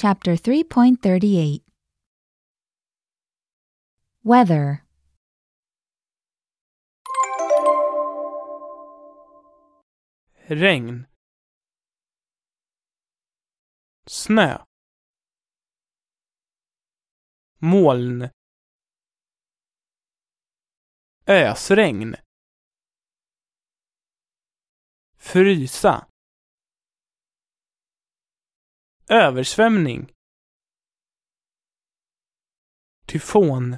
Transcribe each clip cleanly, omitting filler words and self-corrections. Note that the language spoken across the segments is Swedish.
Chapter 3.38 Weather. Regn. Snö. Moln. Ösregn. Frysa. Översvämning. Tyfon.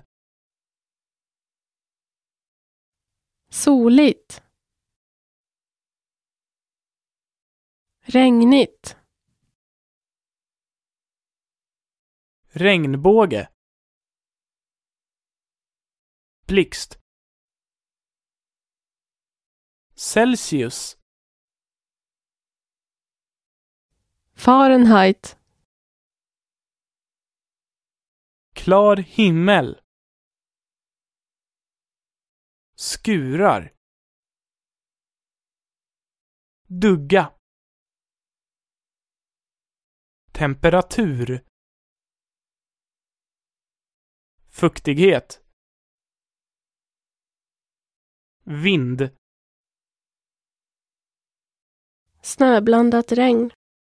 Soligt. Regnigt. Regnbåge. Blixt. Celsius. Fahrenheit. Klar himmel. Skurar. Dugga. Temperatur. Fuktighet. Vind. Snöblandat regn.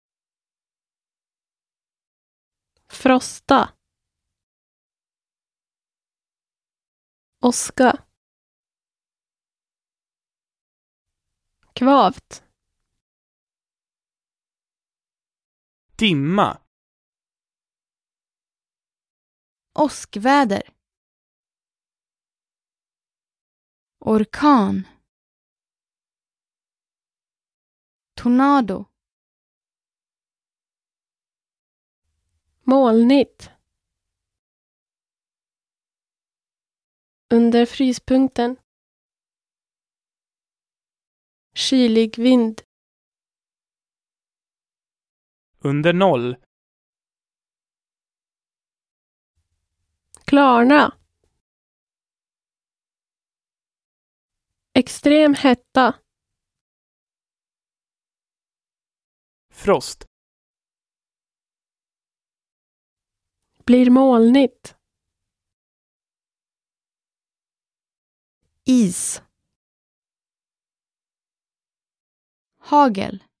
Frosta. Åska. Kvavt. Dimma. Åskväder. Orkan. Tornado. Molnigt. Under fryspunkten. Kylig vind. Under noll. Klarna. Extrem hetta. Frost. Blir molnigt. Is. Hagel.